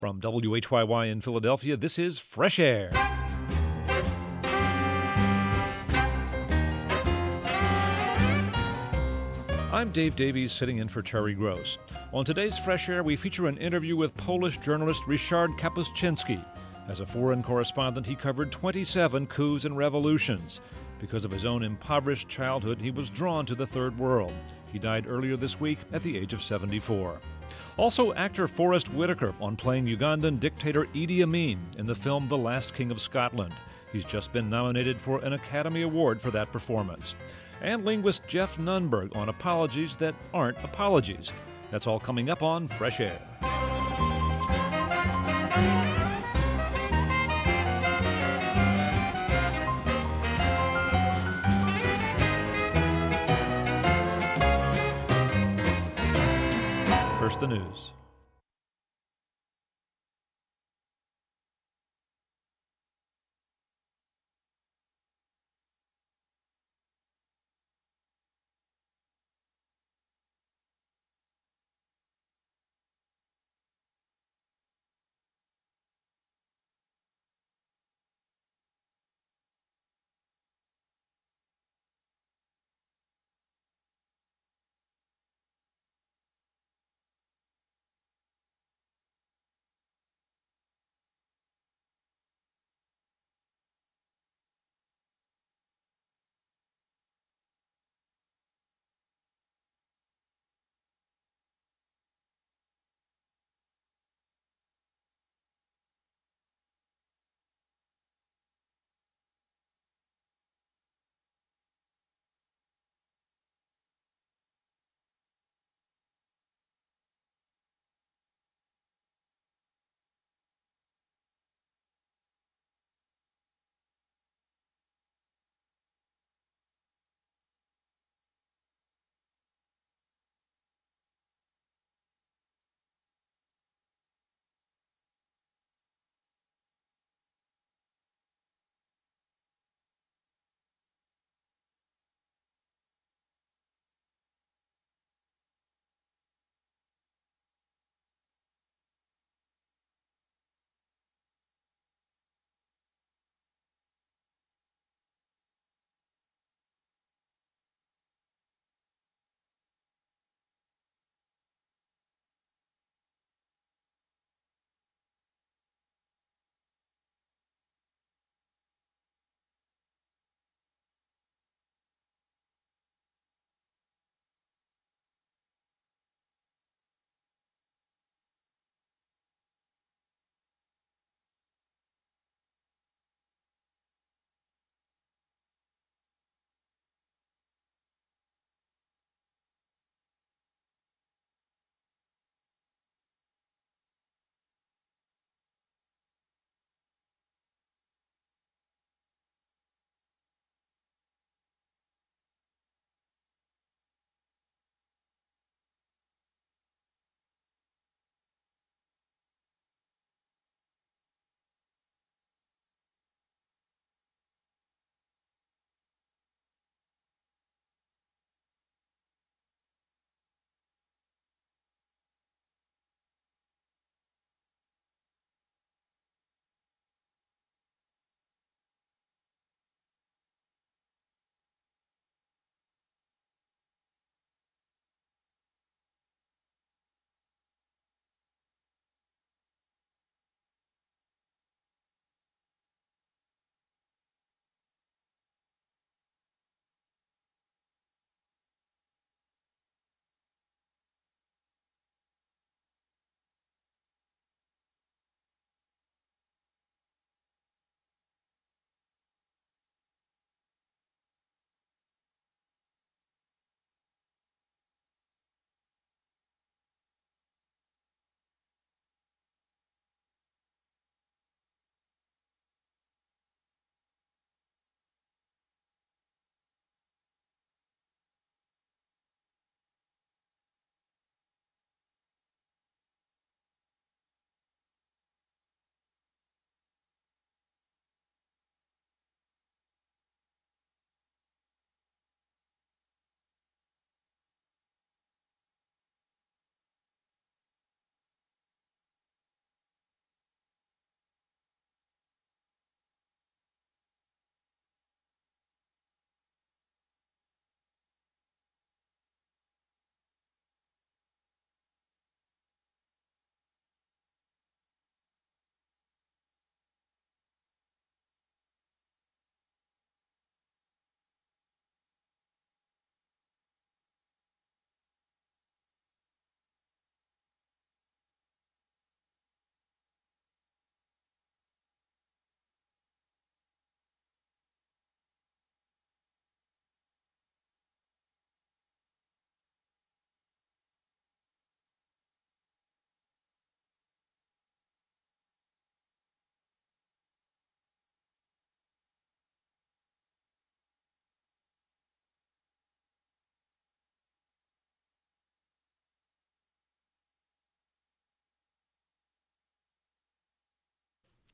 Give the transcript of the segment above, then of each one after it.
From WHYY in Philadelphia, this is Fresh Air. I'm Dave Davies, sitting in for Terry Gross. On today's Fresh Air, we feature an interview with Polish journalist Ryszard Kapuscinski. As a foreign correspondent, he covered 27 coups and revolutions. Because of his own impoverished childhood, he was drawn to the Third World. He died earlier this week at the age of 74. Also, actor Forrest Whitaker on playing Ugandan dictator Idi Amin in the film The Last King of Scotland. He's just been nominated for an Academy Award for that performance. And linguist Jeff Nunberg on apologies that aren't apologies. That's all coming up on Fresh Air. First, the news.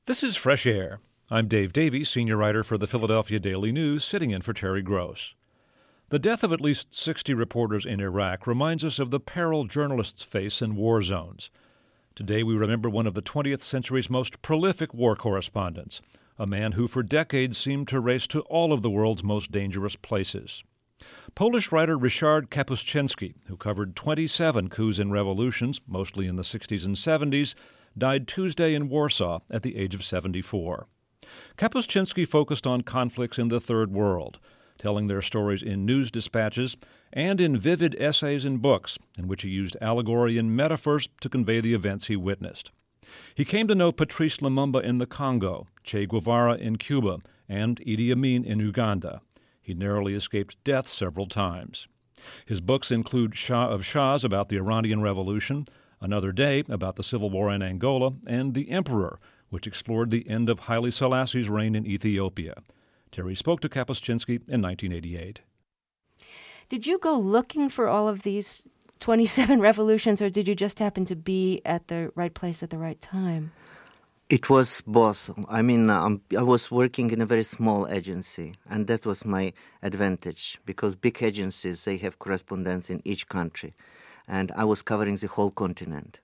This is Fresh Air. I'm Dave Davies, senior writer for the Philadelphia Daily News, sitting in for Terry Gross. The death of at least 60 reporters in Iraq reminds us of the peril journalists face in war zones. Today we remember one of the 20th century's most prolific war correspondents, a man who for decades seemed to race to all of the world's most dangerous places. Polish writer Ryszard Kapuscinski, who covered 27 coups and revolutions, mostly in the 60s and 70s, died Tuesday in Warsaw at the age of 74. Kapuscinski focused on conflicts in the Third World, telling their stories in news dispatches and in vivid essays and books in which he used allegory and metaphors to convey the events he witnessed. He came to know Patrice Lumumba in the Congo, Che Guevara in Cuba, and Idi Amin in Uganda. He narrowly escaped death several times. His books include Shah of Shahs about the Iranian Revolution, Another Day about the civil war in Angola, and The Emperor, which explored the end of Haile Selassie's reign in Ethiopia. Terry spoke to Kapuscinski in 1988. Did you go looking for all of these 27 revolutions, or did you just happen to be at the right place at the right time? It was both. I was working in a very small agency, and that was my advantage, because big agencies, they have correspondents in each country. And I was covering the whole continent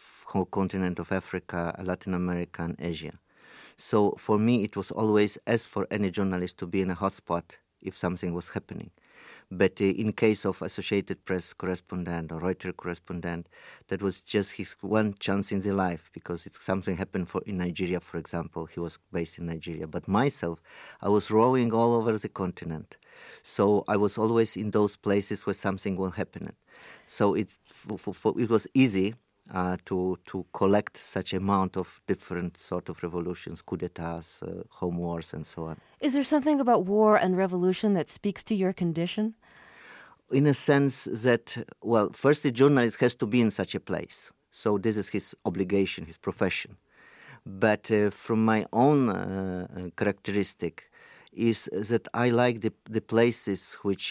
of Africa, Latin America, and Asia. So for me, it was always, as for any journalist, to be in a hotspot if something was happening. But in case of Associated Press correspondent or Reuters correspondent, that was just his one chance in the life, because if something happened in Nigeria, for example. He was based in Nigeria. But myself, I was roving all over the continent. So I was always in those places where something was happening. So it was easy to collect such amount of different sort of revolutions, coup d'etats, home wars, and so on. Is there something about war and revolution that speaks to your condition? In a sense that, well, first the journalist has to be in such a place. So this is his obligation, his profession. But from my own characteristic, is that I like the places which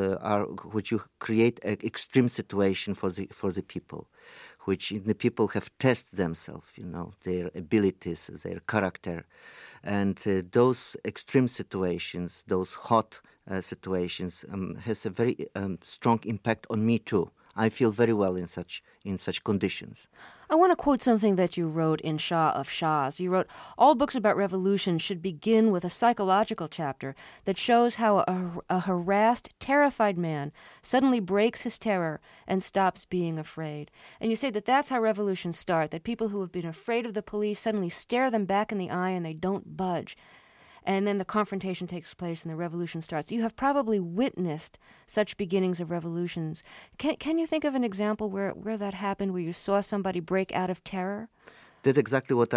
you create an extreme situation for the people, which the people have tested themselves, their abilities, their character, and those extreme situations, those hot situations, has a very strong impact on me too. I feel very well in such conditions. I want to quote something that you wrote in Shah of Shahs. You wrote, "All books about revolution should begin with a psychological chapter that shows how a harassed, terrified man suddenly breaks his terror and stops being afraid." And you say that that's how revolutions start, that people who have been afraid of the police suddenly stare them back in the eye and they don't budge. And then the confrontation takes place and the revolution starts. You have probably witnessed such beginnings of revolutions. Can you think of an example where that happened, where you saw somebody break out of terror? That's exactly what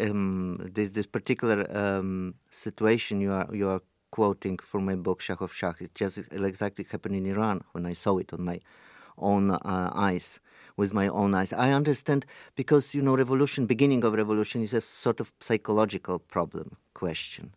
this particular situation you are quoting from my book Shah of Shahs. It just exactly happened in Iran when I saw it on my own eyes. With my own eyes, I understand, because beginning of revolution is a sort of psychological question.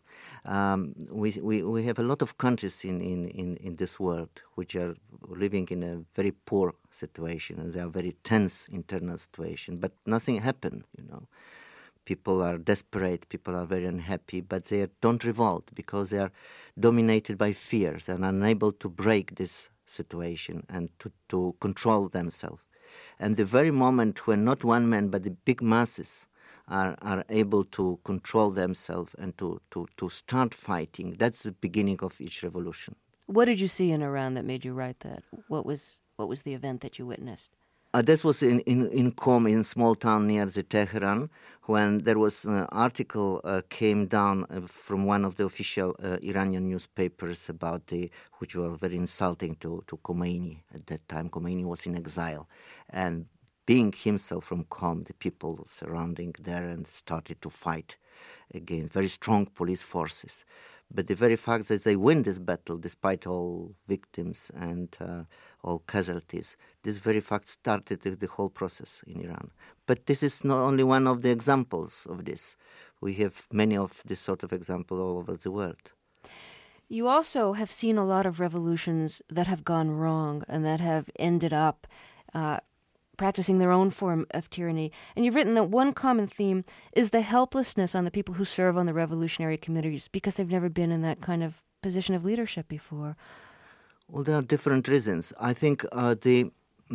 We have a lot of countries in this world which are living in a very poor situation, and they are very tense internal situation. But nothing happened. People are desperate, people are very unhappy, but they don't revolt because they are dominated by fears and unable to break this situation and to control themselves. And the very moment when not one man but the big masses are able to control themselves and to start fighting, that's the beginning of each revolution. What did you see in Iran that made you write that? What was the event that you witnessed? This was in Qom, in a small town near the Tehran, when there was an article came down from one of the official Iranian newspapers which were very insulting to Khomeini at that time. Khomeini was in exile, and being himself from Qom, the people surrounding there and started to fight against very strong police forces. But the very fact that they win this battle, despite all victims and all casualties, this very fact started the whole process in Iran. But this is not only one of the examples of this. We have many of this sort of example all over the world. You also have seen a lot of revolutions that have gone wrong and that have ended up practicing their own form of tyranny. And you've written that one common theme is the helplessness on the people who serve on the revolutionary committees because they've never been in that kind of position of leadership before. Well, there are different reasons. I think the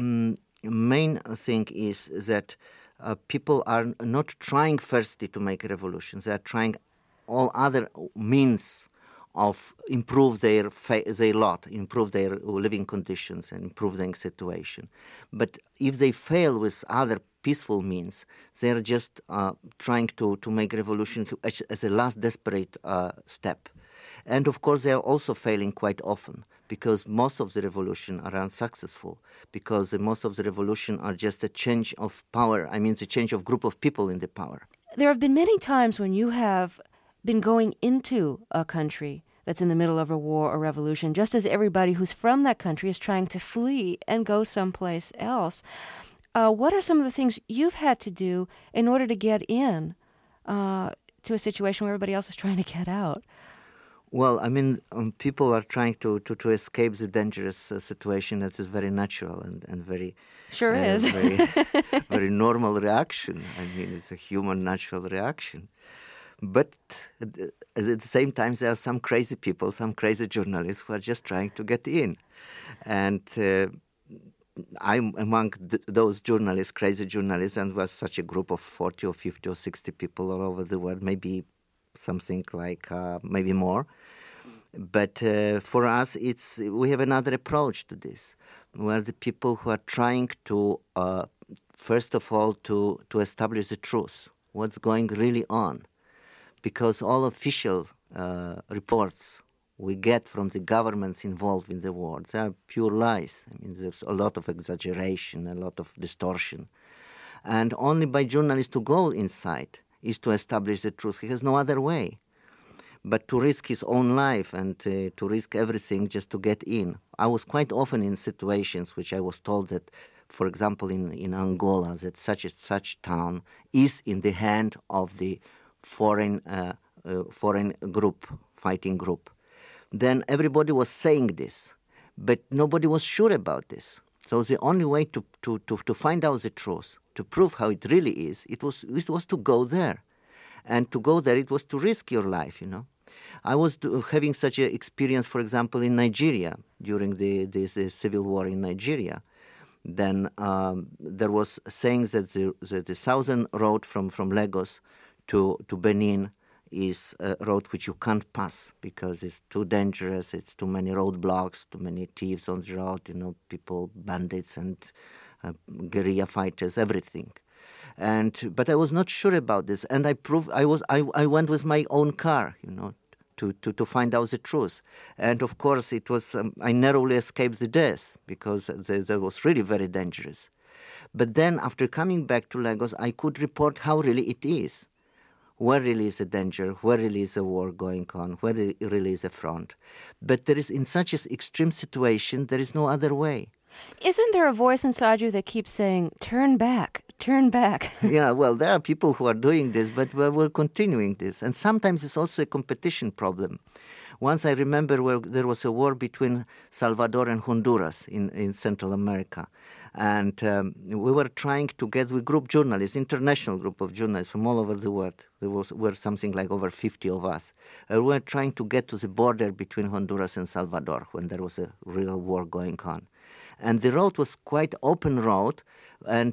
main thing is that people are not trying firstly to make revolutions. They are trying all other means of improve their lot, improve their living conditions, and improve their situation. But if they fail with other peaceful means, they are just trying to make revolution as a last desperate step. And of course, they are also failing quite often because most of the revolution are unsuccessful, because most of the revolution are just a change of power. I mean, the change of group of people in the power. There have been many times when you have been going into a country that's in the middle of a war or revolution, just as everybody who's from that country is trying to flee and go someplace else. What are some of the things you've had to do in order to get in to a situation where everybody else is trying to get out? Well, I mean, people are trying to escape the dangerous situation. That is very natural and very... Sure is. Very normal reaction. I mean, it's a human natural reaction. But at the same time, there are some crazy people, some crazy journalists who are just trying to get in. And I'm among those journalists, crazy journalists, and was such a group of 40 or 50 or 60 people all over the world, maybe something like maybe more. But for us, we have another approach to this. We are the people who are trying to, first of all, to establish the truth, what's going really on. Because all official reports we get from the governments involved in the war, they are pure lies. I mean, there's a lot of exaggeration, a lot of distortion. And only by journalists to go inside is to establish the truth. He has no other way but to risk his own life and to risk everything just to get in. I was quite often in situations which I was told that, for example, in Angola, that such town is in the hand of the foreign group, fighting group. Then everybody was saying this, but nobody was sure about this. So the only way to find out the truth, to prove how it really is, it was to go there. And to go there, it was to risk your life, you know. I was having such an experience, for example, in Nigeria, during the civil war in Nigeria. Then there was saying that the southern road from Lagos to Benin is a road which you can't pass because it's too dangerous, it's too many roadblocks, too many thieves on the road, you know, people, bandits and guerrilla fighters, everything. But I was not sure about this, and I went with my own car, you know, to find out the truth. And of course, it was I narrowly escaped the death because that was really very dangerous. But then, after coming back to Lagos, I could report how really it is. Where really is the danger, where really is the war going on, where really is the front. But there is, in such an extreme situation, there is no other way. Isn't there a voice inside you that keeps saying, turn back, turn back? Yeah, well, there are people who are doing this, but we're continuing this. And sometimes it's also a competition problem. Once I remember where there was a war between Salvador and Honduras in Central America. And we were trying to get with group journalists, international group of journalists from all over the world. There were something like over 50 of us. We were trying to get to the border between Honduras and Salvador when there was a real war going on. And the road was quite open road, and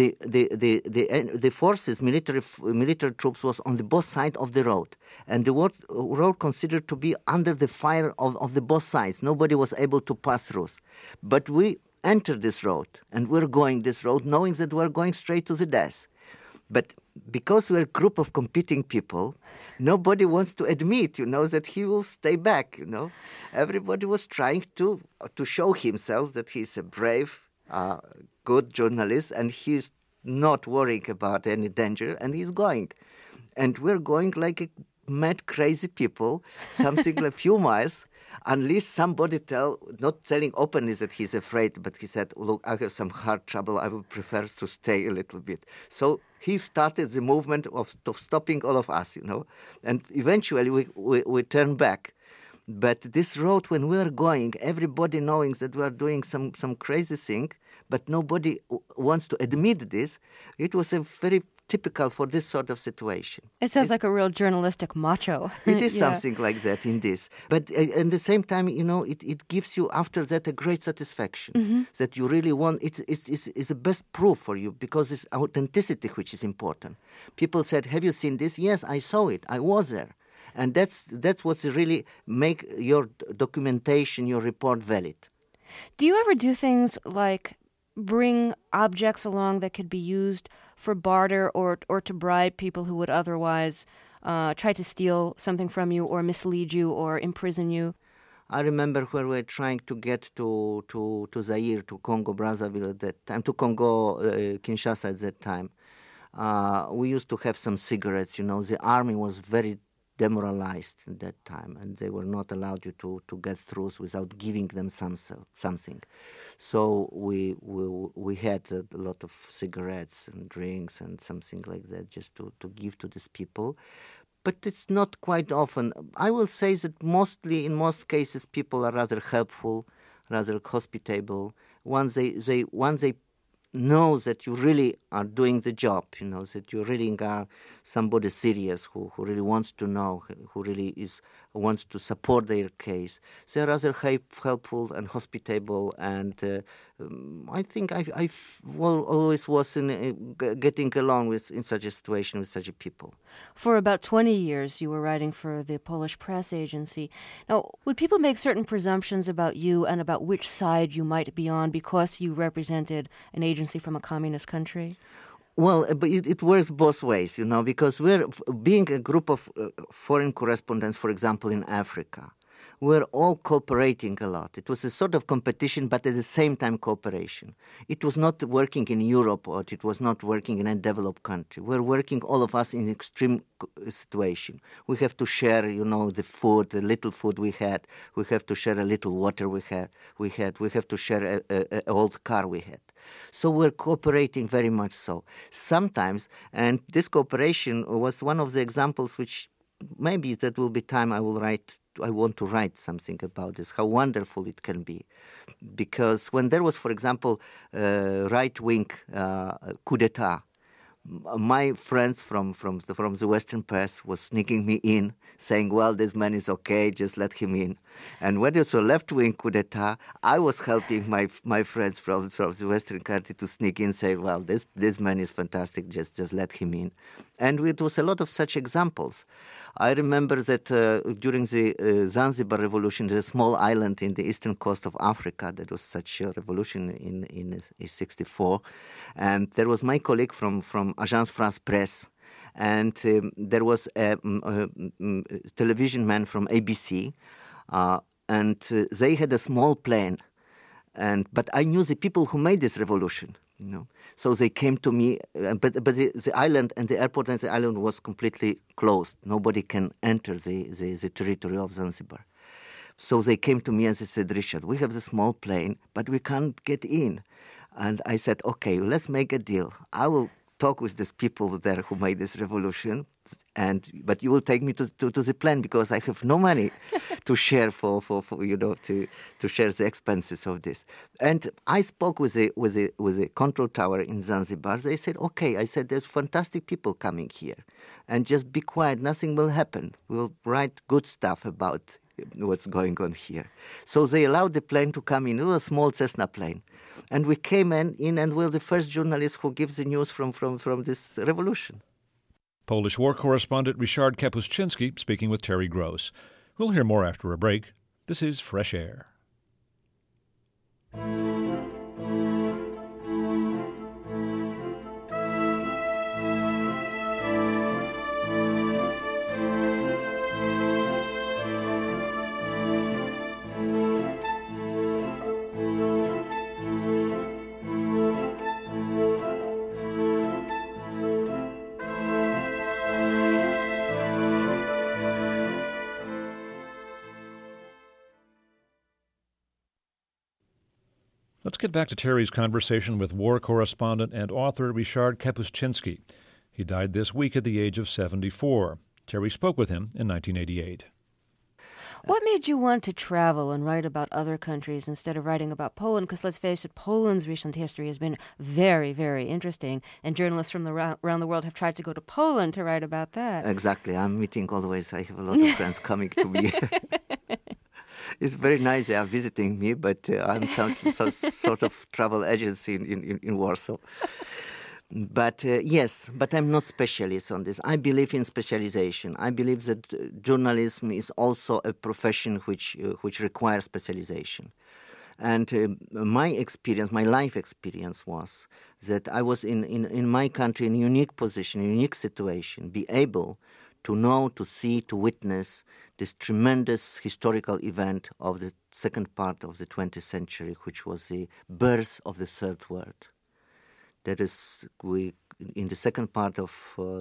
the forces, military troops, was on the both sides of the road, and the road considered to be under the fire of the both sides. Nobody was able to pass through, but we entered this road, and we're going this road knowing that we're going straight to the death. But because we're a group of competing people, nobody wants to admit, you know, that he will stay back, you know. Everybody was trying to show himself that he's a brave, good journalist, and he's not worrying about any danger, and he's going. And we're going like a mad, crazy people, something like a few miles, unless somebody not telling openly that he's afraid, but he said, look, I have some heart trouble, I will prefer to stay a little bit. So he started the movement of stopping all of us, you know, and eventually we turned back. But this road, when we were going, everybody knowing that we are doing some crazy thing, but nobody wants to admit this. It was a very typical for this sort of situation. It sounds like a real journalistic macho. It is something like that in this. But at the same time, it gives you after that a great satisfaction that you really want. It's the best proof for you because it's authenticity which is important. People said, have you seen this? Yes, I saw it. I was there. And that's what's really make your documentation, your report valid. Do you ever do things like bring objects along that could be used for barter or to bribe people who would otherwise try to steal something from you or mislead you or imprison you? I remember when we were trying to get to Zaire, to Congo Brazzaville at that time, to Congo Kinshasa at that time. We used to have some cigarettes. The army was very demoralized at that time, and they were not allowed you to get through without giving them something. So we had a lot of cigarettes and drinks and something like that just to give to these people. But it's not quite often. I will say that in most cases, people are rather helpful, rather hospitable. Once they know that you really are doing the job, that you really are somebody serious who really wants to know, who really wants to support their case. They're rather helpful and hospitable, and I think I always was getting along in such a situation with such a people. For about 20 years, you were writing for the Polish press agency. Now, would people make certain presumptions about you and about which side you might be on because you represented an agency from a communist country? Well, but it works both ways, because we're being a group of foreign correspondents, for example, in Africa. We're all cooperating a lot. It was a sort of competition, but at the same time cooperation. It was not working in Europe or it was not working in a developed country. We're working, all of us, in extreme situation. We have to share, the food, the little food we had. We have to share a little water we had. We have to share an old car we had. So we're cooperating very much so. Sometimes, and this cooperation was one of the examples which maybe that will be time I want to write something about this, how wonderful it can be. Because when there was, for example, right-wing coup d'etat, my friends from the Western press was sneaking me in, saying, well, this man is okay, just let him in. And when there was a left-wing coup d'etat, I was helping my friends from the Western country to sneak in, say, well, this man is fantastic, just let him in. And it was a lot of such examples. I remember that during the Zanzibar revolution, there's a small island in the eastern coast of Africa that was such a revolution in 1964. And there was my colleague from Agence France Presse, and there was a television man from ABC, and they had a small plane. But I knew the people who made this revolution, So they came to me, but the island and the airport and the island was completely closed. Nobody can enter the territory of Zanzibar. So they came to me and they said, Richard, we have the small plane, but we can't get in. And I said, okay, let's make a deal. I will talk with these people there who made this revolution, but you will take me to the plane because I have no money to share for to share the expenses of this. And I spoke with the control tower in Zanzibar. They said, okay. I said, there's fantastic people coming here, and just be quiet. Nothing will happen. We'll write good stuff about what's going on here. So they allowed the plane to come in. It was a small Cessna plane. And we came in and we're the first journalists who gives the news from this revolution. Polish war correspondent Ryszard Kapuscinski speaking with Terry Gross. We'll hear more after a break. This is Fresh Air. Let's get back to Terry's conversation with war correspondent and author Ryszard Kapuscinski. He died this week at the age of 74. Terry spoke with him in 1988. What made you want to travel and write about other countries instead of writing about Poland? Because let's face it, Poland's recent history has been very, very interesting, and journalists from around the world have tried to go to Poland to write about that. Exactly. I'm meeting always. I have a lot of friends coming to me. It's very nice they are visiting me, but I'm some sort of travel agency in Warsaw. But yes, but I'm not specialist on this. I believe in specialization. I believe that journalism is also a profession which requires specialization. And my experience, my life experience was that I was in my country in a unique position, a unique situation, be able to know, to see, to witness this tremendous historical event of the second part of the 20th century, which was the birth of the Third World. That is, in the second part of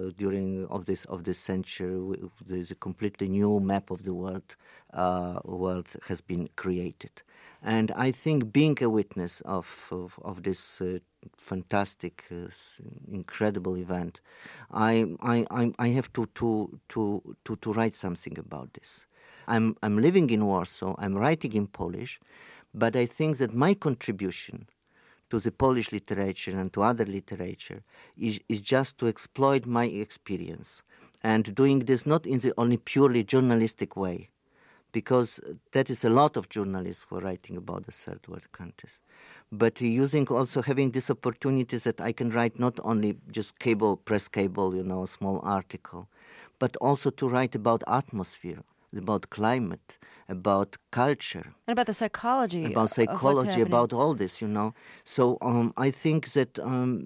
this century, there is a completely new map of the world has been created, and I think being a witness of this fantastic, incredible event, I have to write something about this. I'm living in Warsaw. I'm writing in Polish, but I think that my contribution to the Polish literature and to other literature is just to exploit my experience, and doing this not in the only purely journalistic way, because that is a lot of journalists who are writing about the third world countries, but having this opportunity that I can write not only just press cable, a small article, but also to write about atmosphere, about climate, about culture. And about the psychology. About psychology, about all this, So I think that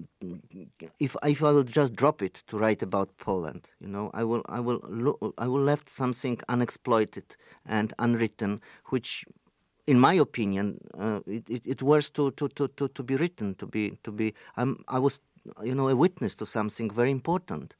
if I will just drop it to write about Poland, I will left something unexploited and unwritten, which, in my opinion, it was to be written, to be. I was, a witness to something very important.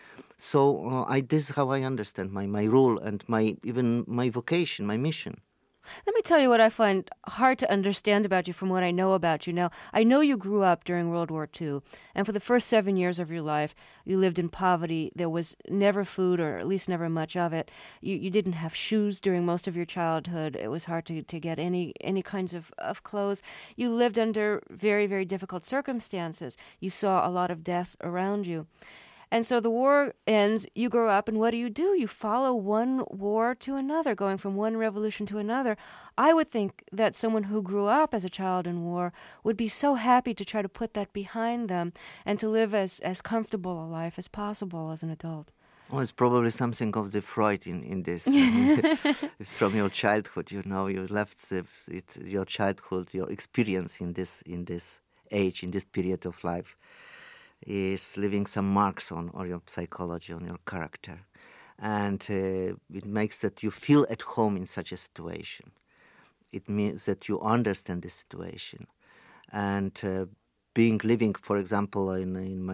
So this is how I understand my role and even my vocation, my mission. Let me tell you what I find hard to understand about you from what I know about you. Now, I know you grew up during World War II, and for the first 7 years of your life, you lived in poverty. There was never food, or at least never much of it. You didn't have shoes during most of your childhood. It was hard to get any kinds of clothes. You lived under very, very difficult circumstances. You saw a lot of death around you. And so the war ends, you grow up, and what do? You follow one war to another, going from one revolution to another. I would think that someone who grew up as a child in war would be so happy to try to put that behind them and to live as comfortable a life as possible as an adult. Well, it's probably something of the Freud in this. From your childhood, you left your childhood, your experience in this age, in this period of life, is leaving some marks on your psychology, on your character. And it makes that you feel at home in such a situation. It means that you understand the situation. And living, for example, in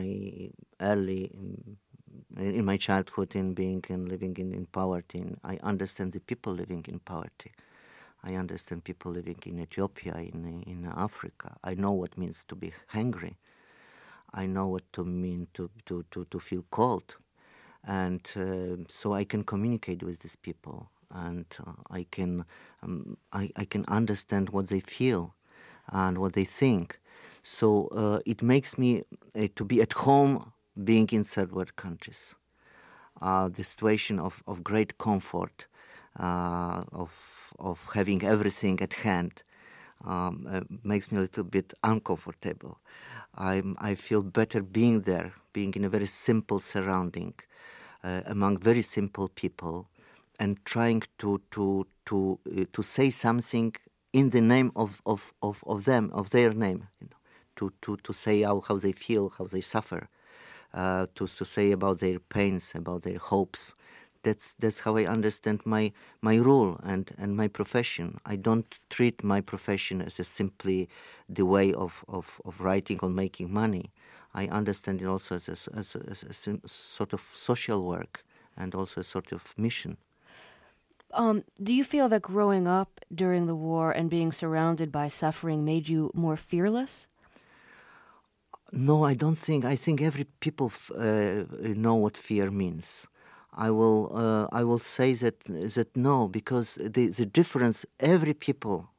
my childhood, living in poverty, I understand the people living in poverty. I understand people living in Ethiopia, in Africa. I know what it means to be hungry. I know what to mean to feel cold, and so I can communicate with these people, and I can understand what they feel and what they think. So it makes me to be at home, being in third world countries. The situation of great comfort, of having everything at hand, makes me a little bit uncomfortable. I feel better being there, being in a very simple surrounding, among very simple people, and trying to say something in the name of them, of their name, to say how they feel, how they suffer, to say about their pains, about their hopes. That's how I understand my role and my profession. I don't treat my profession as simply the way of writing or making money. I understand it also as a sort of social work and also a sort of mission. Do you feel that growing up during the war and being surrounded by suffering made you more fearless? No, I don't think. I think every people know what fear means. I will say that no, because the difference, every people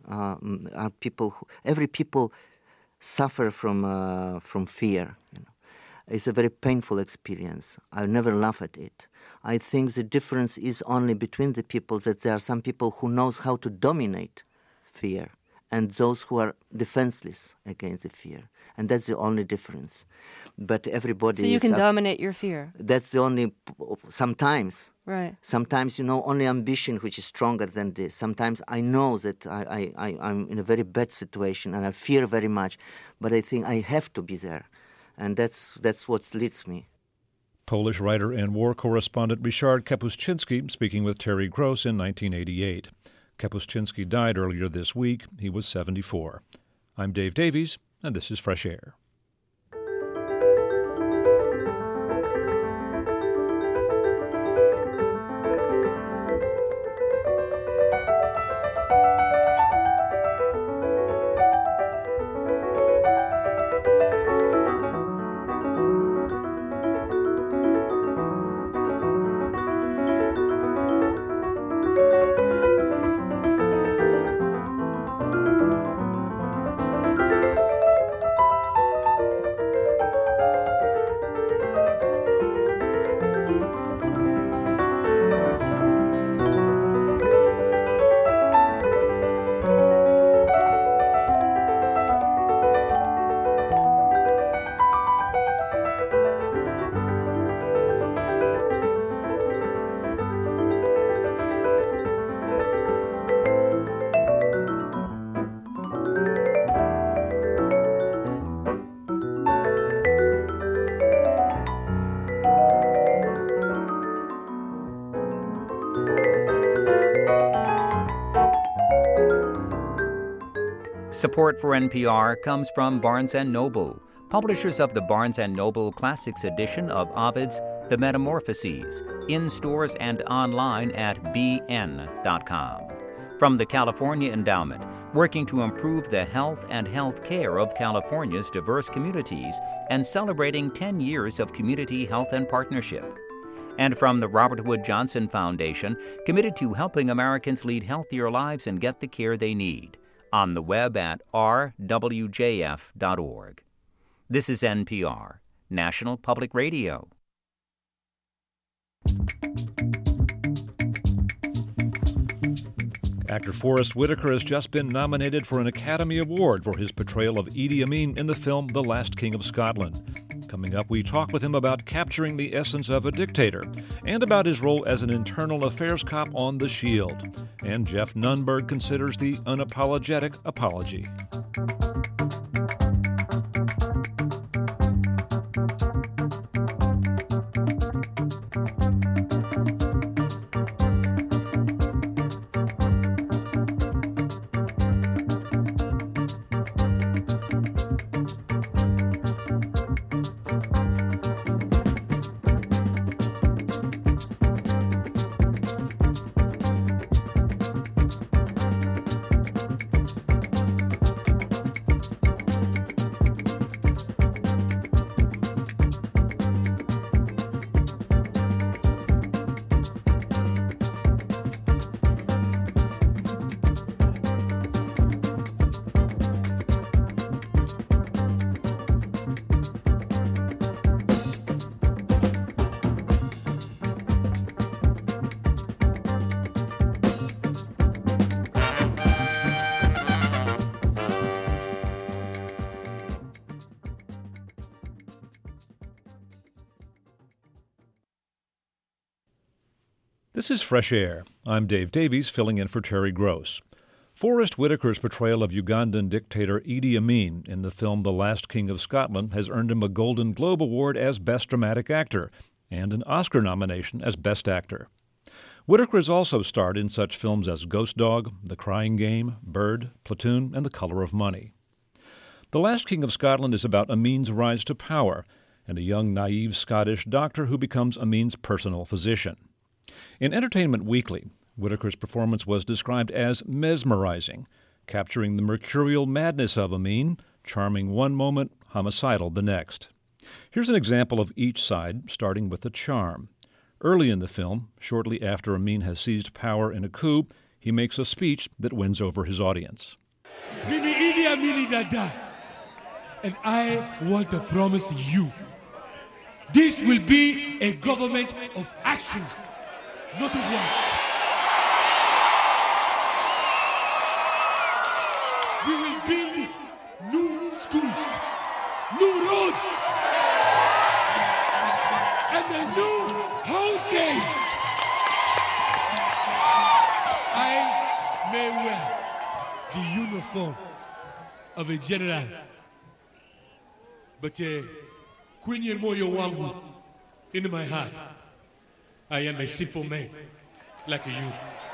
suffer from fear. It's a very painful experience. I never laugh at it. I think the difference is only between the people, that there are some people who knows how to dominate fear and those who are defenseless against the fear. And that's the only difference. But everybody... So you can dominate your fear. That's the only... Sometimes. Right. Sometimes, only ambition which is stronger than this. Sometimes I know that I'm in a very bad situation and I fear very much, but I think I have to be there. And that's what leads me. Polish writer and war correspondent Ryszard Kapuscinski speaking with Terry Gross in 1988. Kapuscinski died earlier this week. He was 74. I'm Dave Davies, and this is Fresh Air. Support for NPR comes from Barnes & Noble, publishers of the Barnes & Noble Classics edition of Ovid's The Metamorphoses, in stores and online at bn.com. From the California Endowment, working to improve the health and health care of California's diverse communities and celebrating 10 years of community health and partnership. And from the Robert Wood Johnson Foundation, committed to helping Americans lead healthier lives and get the care they need. On the web at rwjf.org. This is NPR, National Public Radio. Actor Forrest Whitaker has just been nominated for an Academy Award for his portrayal of Idi Amin in the film The Last King of Scotland. Coming up, we talk with him about capturing the essence of a dictator and about his role as an internal affairs cop on The Shield. And Jeff Nunberg considers the unapologetic apology. This is Fresh Air. I'm Dave Davies, filling in for Terry Gross. Forrest Whitaker's portrayal of Ugandan dictator Idi Amin in the film The Last King of Scotland has earned him a Golden Globe Award as Best Dramatic Actor and an Oscar nomination as Best Actor. Whitaker has also starred in such films as Ghost Dog, The Crying Game, Bird, Platoon, and The Color of Money. The Last King of Scotland is about Amin's rise to power and a young, naive Scottish doctor who becomes Amin's personal physician. In Entertainment Weekly, Whitaker's performance was described as mesmerizing, capturing the mercurial madness of Amin, charming one moment, homicidal the next. Here's an example of each side, starting with the charm. Early in the film, shortly after Amin has seized power in a coup, he makes a speech that wins over his audience. Mimi Idi Amin Dada, and I want to promise you, this will be a government of action, not of words. We will build new schools, new roads, and the new houses. I may wear the uniform of a general, but kwenye moyo wangu, in my heart, I am a simple man like you.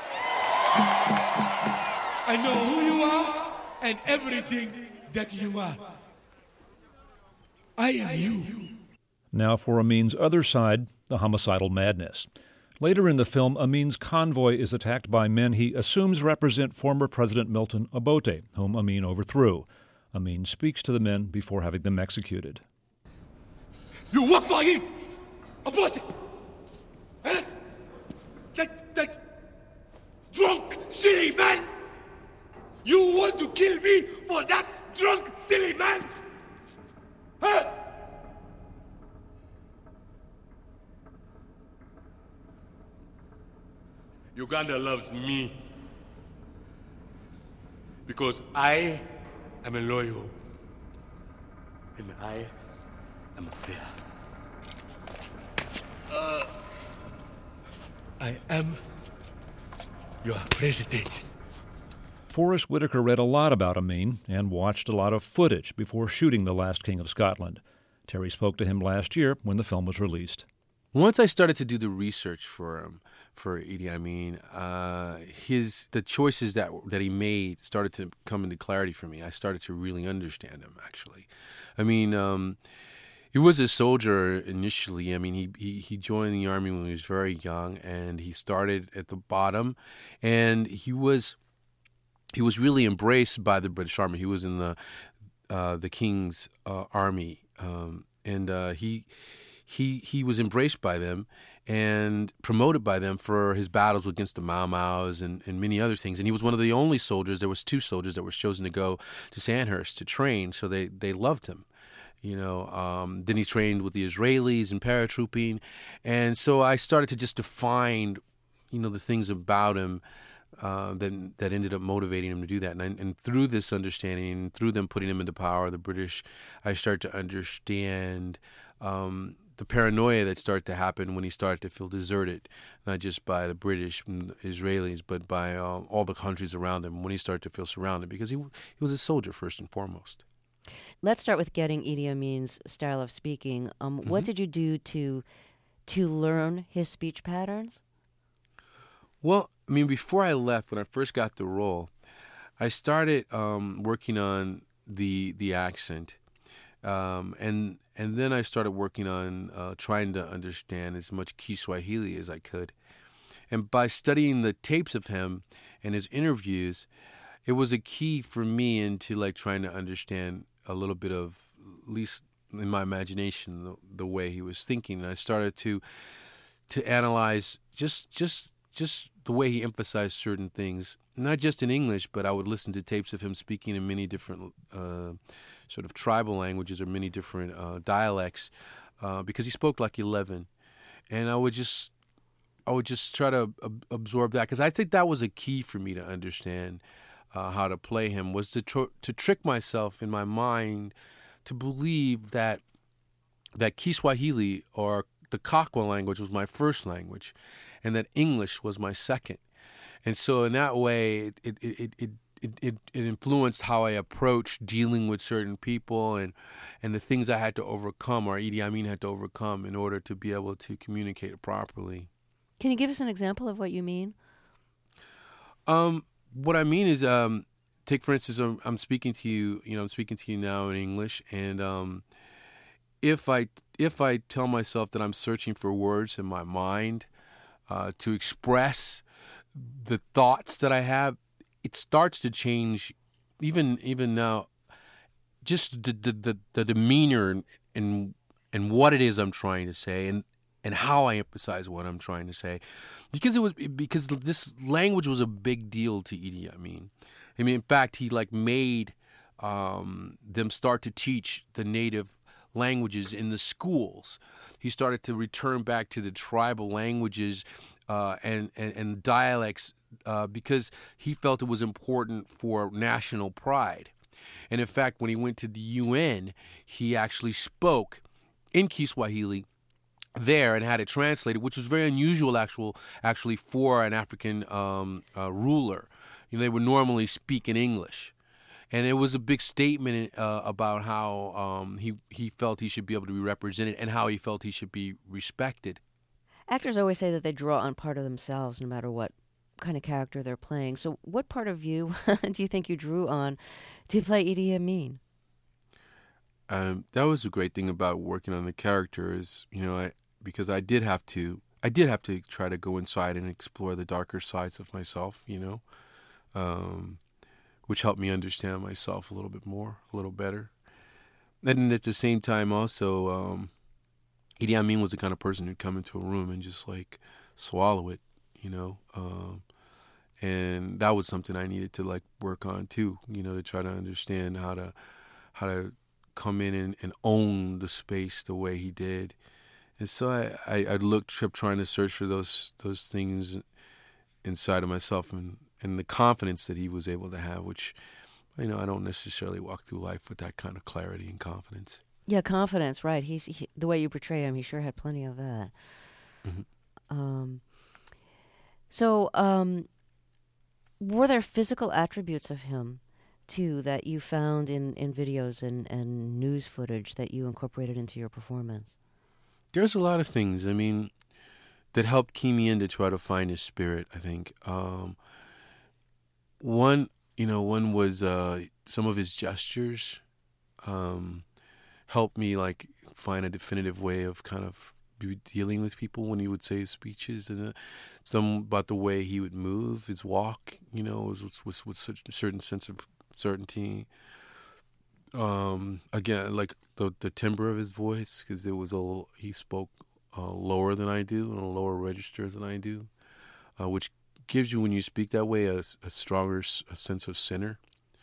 I know who you are and everything that you are. I am you. Now for Amin's other side, the homicidal madness. Later in the film, Amin's convoy is attacked by men he assumes represent former President Milton Obote, whom Amin overthrew. Amin speaks to the men before having them executed. You work for him! Obote! Huh? That drunk, silly man! You want to kill me for that drunk, silly man? Huh? Uganda loves me because I am a loyal and I am fair. I am your president. Forrest Whitaker read a lot about Amin and watched a lot of footage before shooting The Last King of Scotland. Terry spoke to him last year when the film was released. Once I started to do the research for Idi Amin, the choices that he made started to come into clarity for me. I started to really understand him, actually. I mean, he was a soldier initially. I mean, he joined the army when he was very young, and he started at the bottom, and he was really embraced by the British Army. He was in the King's army, and he was embraced by them and promoted by them for his battles against the Mau Maus and many other things. And he was one of the only soldiers. There was 2 soldiers that were chosen to go to Sandhurst to train, so they loved him. Then he trained with the Israelis in paratrooping. And so I started to just define, the things about him that ended up motivating him to do that. And through this understanding, through them putting him into power, the British, I started to understand the paranoia that started to happen when he started to feel deserted, not just by the British and Israelis, but by all the countries around him, when he started to feel surrounded, because he was a soldier first and foremost. Let's start with getting Idi Amin's style of speaking. What did you do to learn his speech patterns? Well, I mean, before I left, when I first got the role, I started working on the accent, and then I started working on trying to understand as much Kiswahili as I could. And by studying the tapes of him and his interviews, it was a key for me into trying to understand a little bit of, at least in my imagination, the way he was thinking. And I started to analyze just the way he emphasized certain things, not just in English, but I would listen to tapes of him speaking in many different sort of tribal languages or many different dialects, because he spoke like 11. And I would just try to absorb that, because I think that was a key for me to understand how to play him, was to trick myself in my mind to believe that Kiswahili, or the Kakwa language, was my first language, and that English was my second. And so in that way, it influenced how I approached dealing with certain people and the things I had to overcome, or Idi Amin had to overcome, in order to be able to communicate properly. Can you give us an example of what you mean? What I mean is, take for instance, I'm speaking to you. I'm speaking to you now in English, and if I tell myself that I'm searching for words in my mind to express the thoughts that I have, it starts to change. Even now, just the demeanor and what it is I'm trying to say, and and how I emphasize what I'm trying to say, because this language was a big deal to Idi Amin. I mean, in fact, he made them start to teach the native languages in the schools. He started to return back to the tribal languages and dialects because he felt it was important for national pride. And in fact, when he went to the UN, he actually spoke in Kiswahili there and had it translated, which was very unusual actually for an African ruler. They would normally speak in English. And it was a big statement about how he felt he should be able to be represented and how he felt he should be respected. Actors always say that they draw on part of themselves no matter what kind of character they're playing. So what part of you do you think you drew on to play Idi Amin? That was a great thing about working on the character is, because I did have to try to go inside and explore the darker sides of myself, which helped me understand myself a little bit more, a little better. And at the same time also, Idi Amin was the kind of person who'd come into a room and just swallow it, and that was something I needed to work on too, to try to understand how to come in and own the space the way he did. And so I kept trying to search for those things inside of myself and the confidence that he was able to have, which, I don't necessarily walk through life with that kind of clarity and confidence. Yeah, confidence, right. The way you portray him, he sure had plenty of that. Mm-hmm. So were there physical attributes of him, too, that you found in videos and news footage that you incorporated into your performance? There's a lot of things, that helped key me in to try to find his spirit, I think. One was some of his gestures helped me find a definitive way of kind of dealing with people when he would say his speeches, and some about the way he would move, his walk, was with such a certain sense of certainty. Again, the timbre of his voice, because he spoke lower than I do, and a lower register than I do, which gives you, when you speak that way, a stronger sense of center.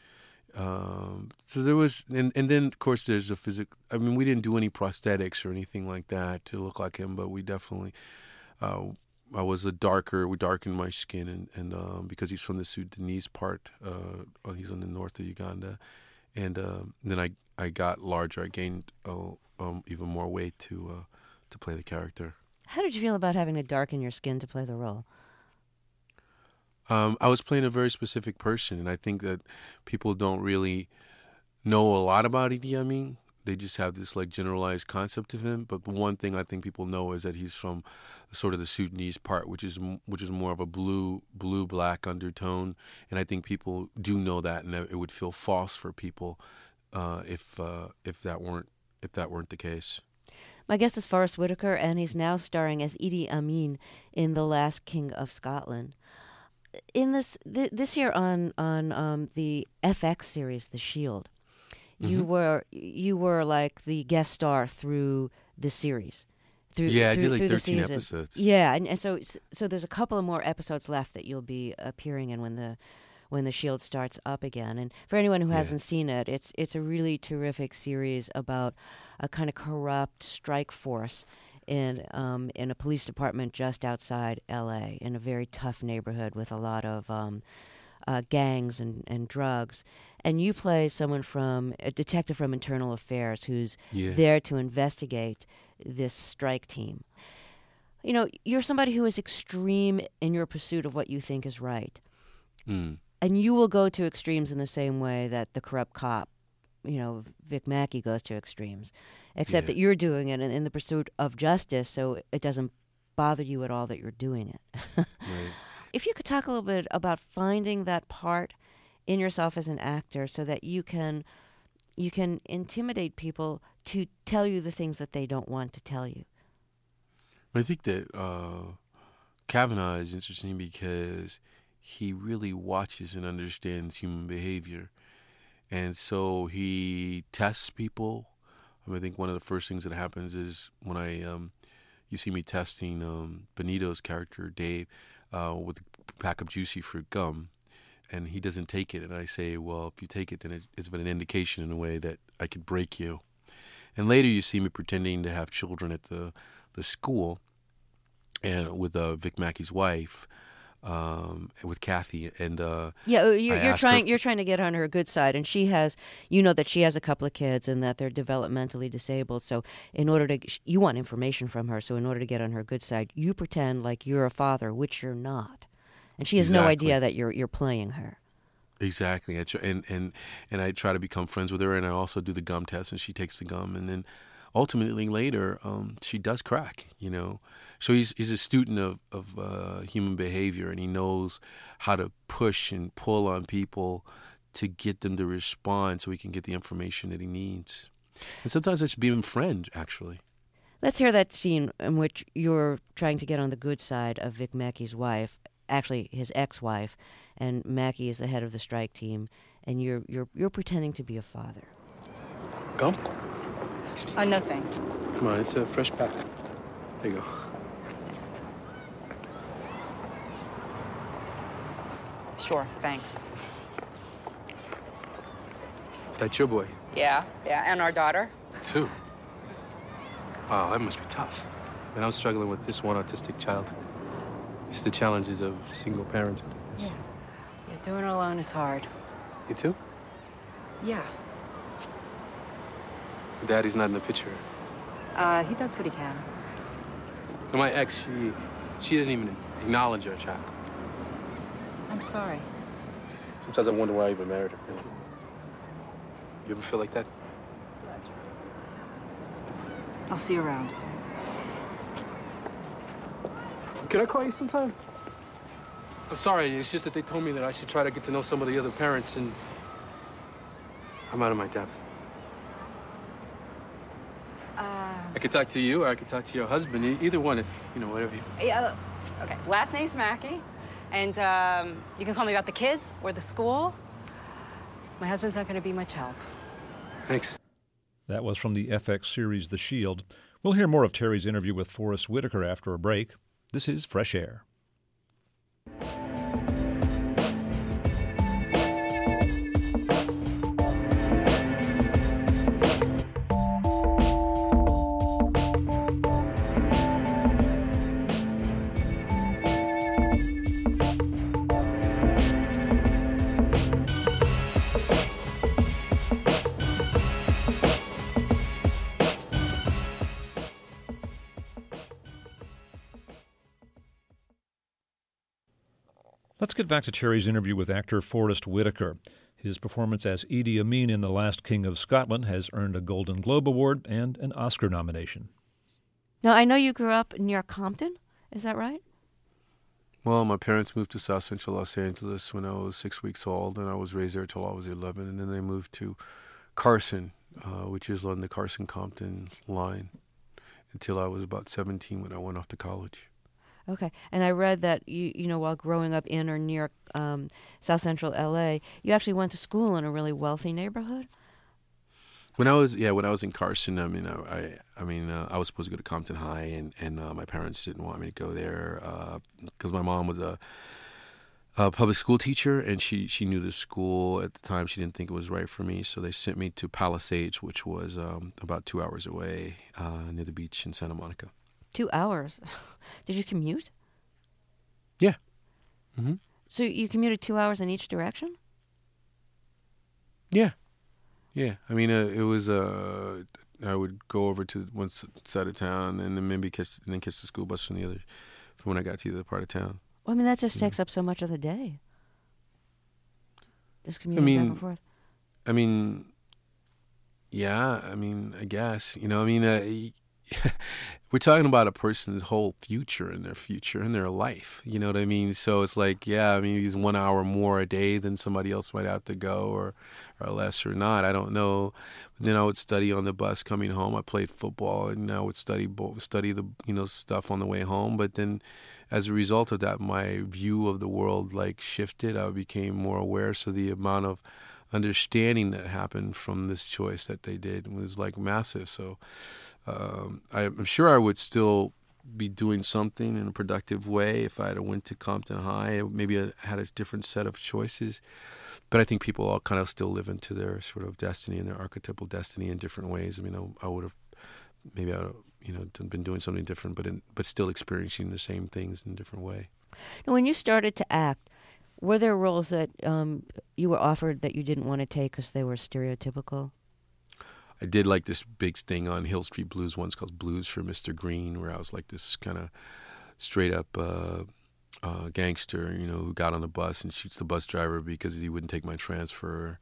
So there was, and then of course there's a physical. We didn't do any prosthetics or anything like that to look like him, but we definitely. We darkened my skin, and because he's from the Sudanese part, he's in the north of Uganda, and then I got larger. I gained even more weight to play the character. How did you feel about having to darken your skin to play the role? I was playing a very specific person, and I think that people don't really know a lot about Idi Amin. They just have this generalized concept of him. But one thing I think people know is that he's from sort of the Sudanese part, which is more of a blue-black undertone. And I think people do know that, and it would feel false for people if that weren't the case. My guest is Forest Whitaker, and he's now starring as Idi Amin in The Last King of Scotland. In this year on the FX series, The Shield, mm-hmm. you were like the guest star through the series. I did 13 episodes. Yeah, and so there's a couple of more episodes left that you'll be appearing in when the Shield starts up again. And for anyone who hasn't seen it, it's a really terrific series about a kind of corrupt strike force in a police department just outside L.A. in a very tough neighborhood with a lot of gangs and drugs. And you play a detective from Internal Affairs who's there to investigate this strike team. You're somebody who is extreme in your pursuit of what you think is right. Mm. And you will go to extremes in the same way that the corrupt cop, Vic Mackey, goes to extremes. Except that you're doing it in the pursuit of justice, so it doesn't bother you at all that you're doing it. Right. If you could talk a little bit about finding that part in yourself as an actor so that you can intimidate people to tell you the things that they don't want to tell you. I think that Kavanaugh is interesting because he really watches and understands human behavior. And so he tests people. I think one of the first things that happens is when I you see me testing Benito's character, Dave, with a pack of Juicy Fruit gum, and he doesn't take it. And I say, well, if you take it, then it's been an indication in a way that I could break you. And later you see me pretending to have children at the school, and with Vic Mackey's wife, with Kathy, and you're trying to get on her good side, and she has, that she has a couple of kids and that they're developmentally disabled. So you want information from her. So in order to get on her good side, you pretend like you're a father, which you're not, and she has no idea that you're playing her. Exactly, and I try to become friends with her, and I also do the gum test, and she takes the gum, and then ultimately later she does crack. So he's a student of human behavior, and he knows how to push and pull on people to get them to respond, so he can get the information that he needs. And sometimes it's being a friend, actually. Let's hear that scene in which you're trying to get on the good side of Vic Mackey's wife, actually his ex-wife, and Mackey is the head of the strike team, and you're pretending to be a father. Gum? No thanks. Come on, it's a fresh pack. There you go. Sure, thanks. That's your boy? Yeah, and our daughter. 2. Wow, that must be tough. And I'm struggling with this one autistic child. It's the challenges of single parent. Yeah, doing it alone is hard. You too? Yeah. Daddy's not in the picture. He does what he can. And my ex, she doesn't even acknowledge our child. I'm sorry. Sometimes I wonder why I even married her. You ever feel like that? I'll see you around. Can I call you sometime? I'm sorry, it's just that they told me that I should try to get to know some of the other parents, and I'm out of my depth. I could talk to you, or I could talk to your husband. Either one, if, whatever you... Yeah, okay. Last name's Mackey, and you can call me about the kids or the school. My husband's not going to be much help. Thanks. That was from the FX series The Shield. We'll hear more of Terry's interview with Forrest Whitaker after a break. This is Fresh Air. Let's get back to Terry's interview with actor Forrest Whitaker. His performance as Idi Amin in The Last King of Scotland has earned a Golden Globe Award and an Oscar nomination. Now, I know you grew up near Compton. Is that right? Well, my parents moved to South Central Los Angeles when I was 6 weeks old, and I was raised there till I was 11. And then they moved to Carson, which is on the Carson-Compton line, until I was about 17 when I went off to college. Okay, and I read that while growing up in or near South Central L.A., you actually went to school in a really wealthy neighborhood. When I was in Carson, I was supposed to go to Compton High, and my parents didn't want me to go there because my mom was a public school teacher, and she knew the school at the time. She didn't think it was right for me, so they sent me to Palisades, which was about 2 hours away near the beach in Santa Monica. 2 hours? Did you commute? Yeah. Mm-hmm. So you commuted 2 hours in each direction? Yeah. Yeah. I mean, it was, I would go over to one side of town and then maybe catch the school bus from when I got to the other part of town. Well, I mean, that just takes up so much of the day. Just commuting back and forth. I guess, we're talking about a person's whole future and their life. You know what I mean? So it's like, he's 1 hour more a day than somebody else might have to go, or less or not. I don't know. But then I would study on the bus coming home. I played football, and I would study the stuff on the way home. But then, as a result of that, my view of the world shifted. I became more aware. So the amount of understanding that happened from this choice that they did was massive. So. I'm sure I would still be doing something in a productive way. If I had went to Compton High, maybe I had a different set of choices. But I think people all kind of still live into their sort of destiny and their archetypal destiny in different ways. I mean, I would have been doing something different, but still experiencing the same things in a different way. Now, when you started to act, were there roles that you were offered that you didn't want to take because they were stereotypical? I did like this big thing on Hill Street Blues once called Blues for Mr. Green, where I was like this kind of straight up gangster, who got on the bus and shoots the bus driver because he wouldn't take my transfer,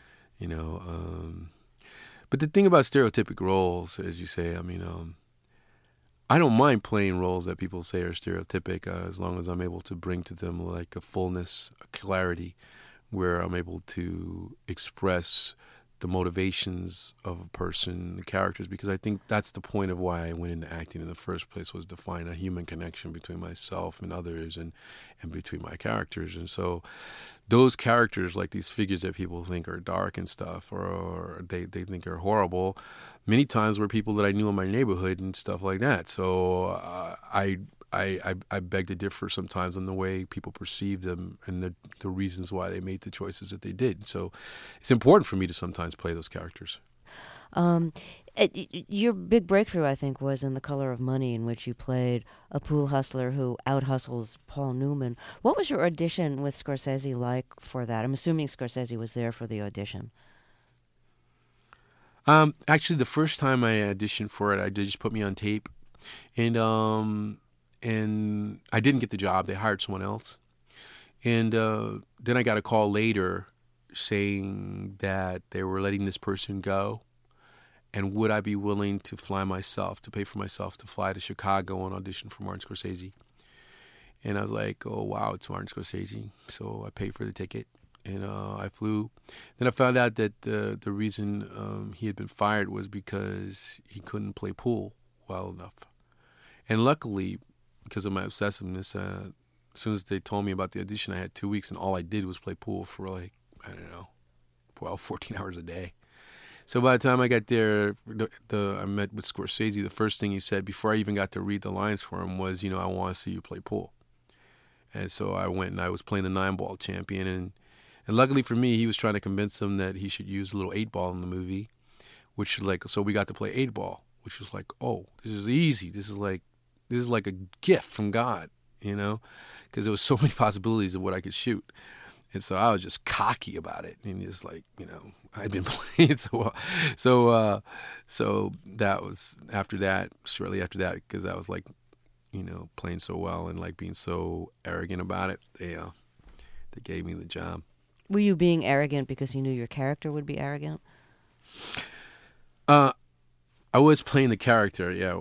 But the thing about stereotypic roles, as you say, I mean, I don't mind playing roles that people say are stereotypic as long as I'm able to bring to them like a fullness, a clarity, where I'm able to express the motivations of a person, the characters, because I think that's the point of why I went into acting in the first place, was to find a human connection between myself and others and between my characters. And so those characters, like these figures that people think are dark and stuff, or they think are horrible, many times were people that I knew in my neighborhood and stuff like that. So I beg to differ sometimes on the way people perceive them and the reasons why they made the choices that they did. So it's important for me to sometimes play those characters. Your big breakthrough, I think, was in The Color of Money, in which you played a pool hustler who out-hustles Paul Newman. What was your audition with Scorsese like for that? I'm assuming Scorsese was there for the audition. Actually, the first time I auditioned for it, they just put me on tape. And I didn't get the job. They hired someone else. And then I got a call later saying that they were letting this person go. And would I be willing to pay for myself to fly to Chicago and audition for Martin Scorsese? And I was like, oh, wow, it's Martin Scorsese. So I paid for the ticket. And I flew. Then I found out that the reason he had been fired was because he couldn't play pool well enough. And luckily, because of my obsessiveness, as soon as they told me about the audition, I had 2 weeks, and all I did was play pool for 12, 14 hours a day. So by the time I got there, I met with Scorsese. The first thing he said before I even got to read the lines for him was, I want to see you play pool. And so I went and I was playing the 9-ball champion. And luckily for me, he was trying to convince him that he should use a little 8-ball in the movie, so we got to play 8-ball, which was like, oh, this is easy. This is like a gift from God, because there was so many possibilities of what I could shoot. And so I was just cocky about it, and just like, I'd been playing so well. So that was shortly after that, because I was like, playing so well and like being so arrogant about it, they gave me the job. Were you being arrogant because you knew your character would be arrogant? I was playing the character, yeah.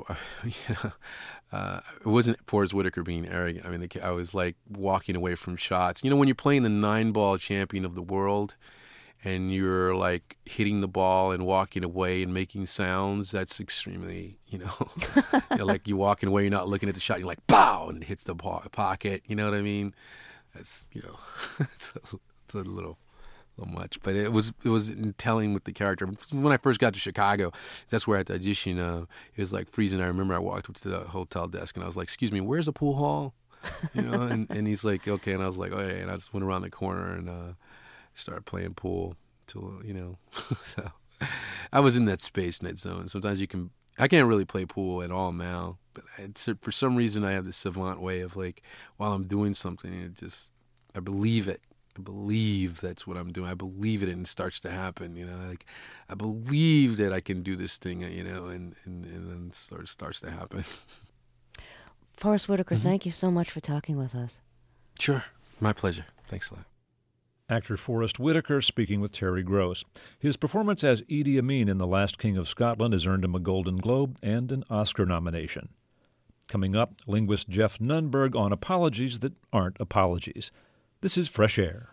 It wasn't Forrest Whitaker being arrogant. I mean, I was like walking away from shots. When you're playing the 9-ball champion of the world and you're like hitting the ball and walking away and making sounds, that's extremely, like you're walking away, you're not looking at the shot, you're like, pow, and it hits the pocket. You know what I mean? That's, it's a little much, but it was in telling with the character. When I first got to Chicago, that's where at the audition, it was like freezing. I remember I walked up to the hotel desk and I was like, "Excuse me, where's the pool hall?" and he's like, "Okay," and I was like, "Oh yeah," and I just went around the corner and started playing pool till so I was in that space, in that zone. Sometimes I can't really play pool at all now, but for some reason I have this savant way of like, while I'm doing something, I believe it. I believe that's what I'm doing. I believe it, and it starts to happen. Like I believe that I can do this thing. And then it starts to happen. Forrest Whitaker, thank you so much for talking with us. Sure, my pleasure. Thanks a lot. Actor Forrest Whitaker speaking with Terry Gross. His performance as Idi Amin in The Last King of Scotland has earned him a Golden Globe and an Oscar nomination. Coming up, linguist Jeff Nunberg on apologies that aren't apologies. This is Fresh Air.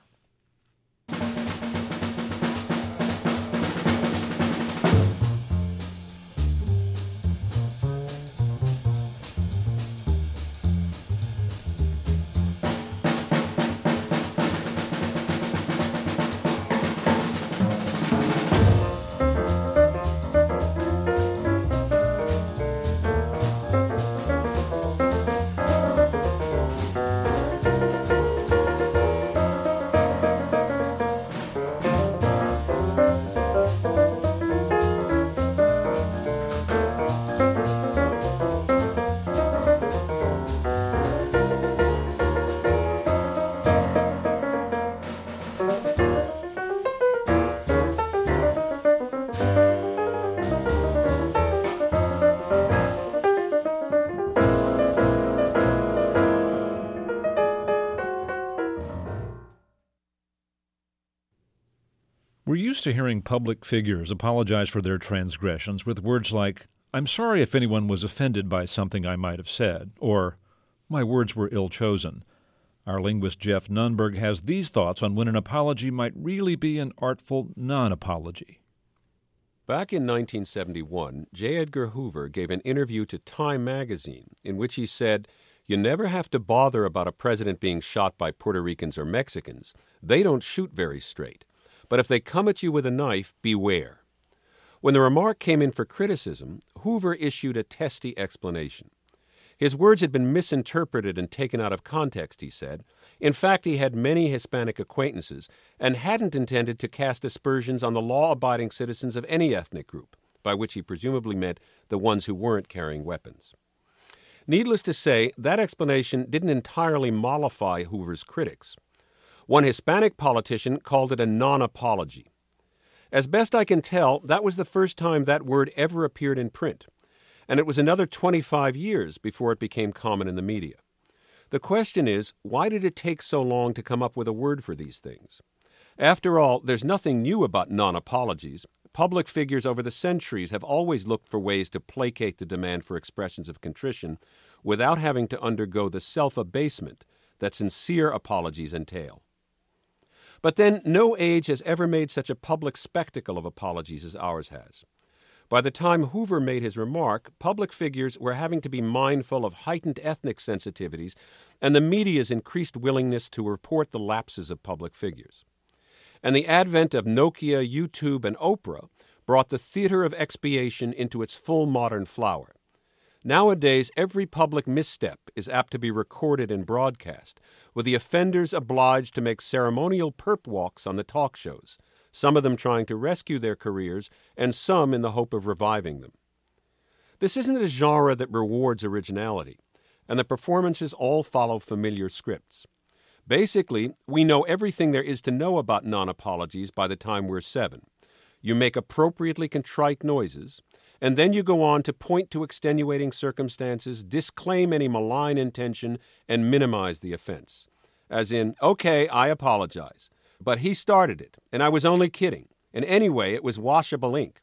We're used to hearing public figures apologize for their transgressions with words like, "I'm sorry if anyone was offended by something I might have said," or, "My words were ill-chosen." Our linguist Jeff Nunberg has these thoughts on when an apology might really be an artful non-apology. Back in 1971, J. Edgar Hoover gave an interview to Time magazine in which he said, "You never have to bother about a president being shot by Puerto Ricans or Mexicans. They don't shoot very straight. But if they come at you with a knife, beware." When the remark came in for criticism, Hoover issued a testy explanation. His words had been misinterpreted and taken out of context, he said. In fact, he had many Hispanic acquaintances and hadn't intended to cast aspersions on the law-abiding citizens of any ethnic group, by which he presumably meant the ones who weren't carrying weapons. Needless to say, that explanation didn't entirely mollify Hoover's critics. One Hispanic politician called it a non-apology. As best I can tell, that was the first time that word ever appeared in print, and it was another 25 years before it became common in the media. The question is, why did it take so long to come up with a word for these things? After all, there's nothing new about non-apologies. Public figures over the centuries have always looked for ways to placate the demand for expressions of contrition without having to undergo the self-abasement that sincere apologies entail. But then, no age has ever made such a public spectacle of apologies as ours has. By the time Hoover made his remark, public figures were having to be mindful of heightened ethnic sensitivities and the media's increased willingness to report the lapses of public figures. And the advent of Nokia, YouTube, and Oprah brought the theater of expiation into its full modern flower. Nowadays, every public misstep is apt to be recorded and broadcast, with the offenders obliged to make ceremonial perp walks on the talk shows, some of them trying to rescue their careers and some in the hope of reviving them. This isn't a genre that rewards originality, and the performances all follow familiar scripts. Basically, we know everything there is to know about non-apologies by the time we're 7. You make appropriately contrite noises, and then you go on to point to extenuating circumstances, disclaim any malign intention, and minimize the offense. As in, okay, I apologize, but he started it, and I was only kidding, and anyway, it was washable ink.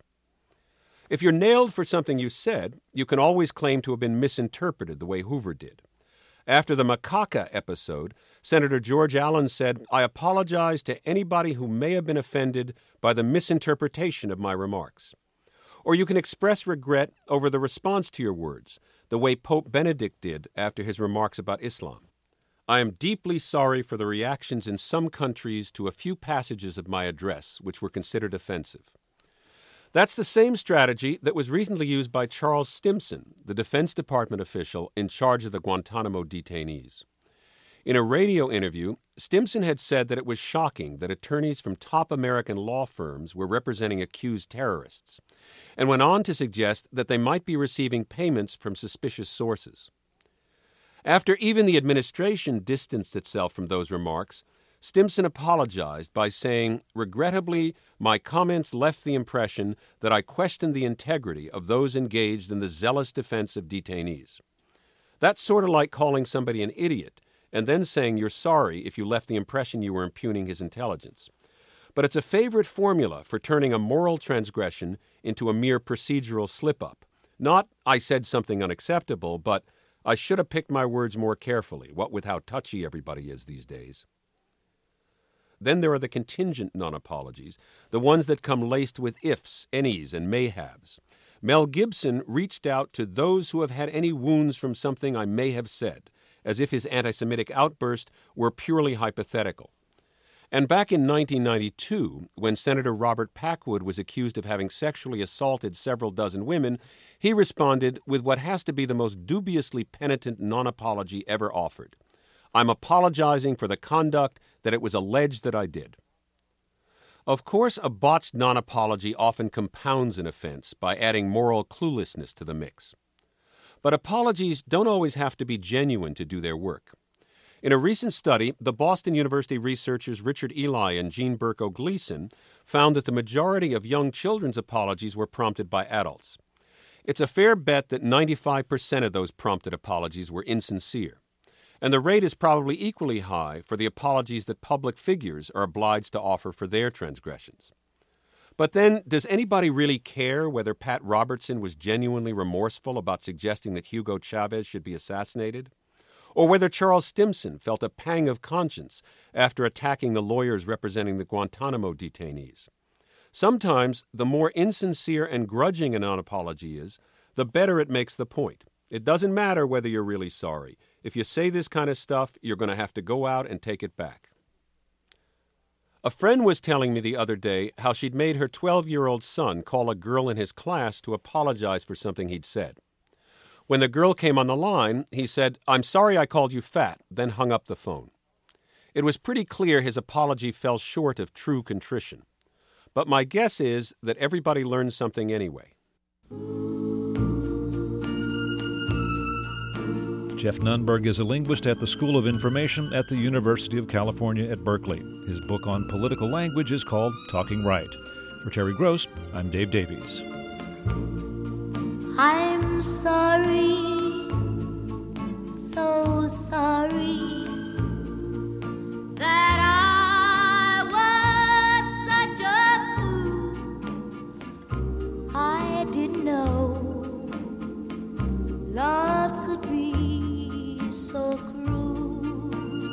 If you're nailed for something you said, you can always claim to have been misinterpreted the way Hoover did. After the macaca episode, Senator George Allen said, "I apologize to anybody who may have been offended by the misinterpretation of my remarks." Or you can express regret over the response to your words, the way Pope Benedict did after his remarks about Islam. "I am deeply sorry for the reactions in some countries to a few passages of my address which were considered offensive." That's the same strategy that was recently used by Charles Stimson, the Defense Department official in charge of the Guantanamo detainees. In a radio interview, Stimson had said that it was shocking that attorneys from top American law firms were representing accused terrorists, and went on to suggest that they might be receiving payments from suspicious sources. After even the administration distanced itself from those remarks, Stimson apologized by saying, "Regrettably, my comments left the impression that I questioned the integrity of those engaged in the zealous defense of detainees." That's sort of like calling somebody an idiot and then saying you're sorry if you left the impression you were impugning his intelligence. But it's a favorite formula for turning a moral transgression into a mere procedural slip-up. Not, "I said something unacceptable," but "I should have picked my words more carefully," what with how touchy everybody is these days. Then there are the contingent non-apologies, the ones that come laced with ifs, anys, and may-haves. Mel Gibson reached out to those who have had any wounds from something I may have said, as if his anti-Semitic outburst were purely hypothetical. And back in 1992, when Senator Robert Packwood was accused of having sexually assaulted several dozen women, he responded with what has to be the most dubiously penitent non-apology ever offered. "I'm apologizing for the conduct that it was alleged that I did." Of course, a botched non-apology often compounds an offense by adding moral cluelessness to the mix. But apologies don't always have to be genuine to do their work. In a recent study, the Boston University researchers Richard Ely and Jean Berko Gleason found that the majority of young children's apologies were prompted by adults. It's a fair bet that 95% of those prompted apologies were insincere. And the rate is probably equally high for the apologies that public figures are obliged to offer for their transgressions. But then, does anybody really care whether Pat Robertson was genuinely remorseful about suggesting that Hugo Chavez should be assassinated? Or whether Charles Stimson felt a pang of conscience after attacking the lawyers representing the Guantanamo detainees? Sometimes, the more insincere and grudging a non-apology is, the better it makes the point. It doesn't matter whether you're really sorry. If you say this kind of stuff, you're going to have to go out and take it back. A friend was telling me the other day how she'd made her 12-year-old son call a girl in his class to apologize for something he'd said. When the girl came on the line, he said, "I'm sorry I called you fat," then hung up the phone. It was pretty clear his apology fell short of true contrition. But my guess is that everybody learns something anyway. Jeff Nunberg is a linguist at the School of Information at the University of California at Berkeley. His book on political language is called Talking Right. For Terry Gross, I'm Dave Davies. I'm sorry, so sorry that I was such a fool. I didn't know love could be so cruel.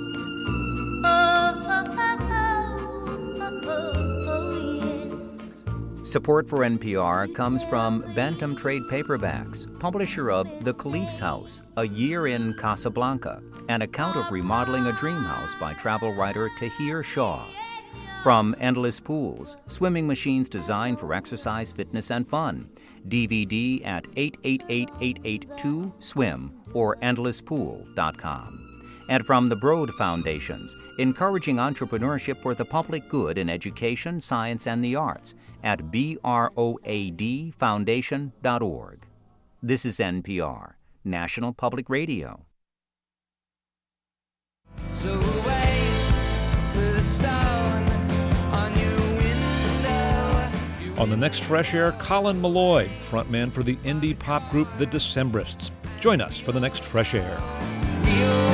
Yes. Support for NPR comes from Bantam Trade Paperbacks, publisher of The Caliph's House, A Year in Casablanca, an account of remodeling a dream house by travel writer Tahir Shah. From Endless Pools, swimming machines designed for exercise, fitness, and fun. DVD at 888-882-SWIM or endlesspool.com. And from the Broad Foundations, encouraging entrepreneurship for the public good in education, science, and the arts at BROADfoundation.org. This is NPR, National Public Radio. So wait for the stone on your window. On the next Fresh Air, Colin Meloy, frontman for the indie pop group The Decemberists. Join us for the next Fresh Air. Real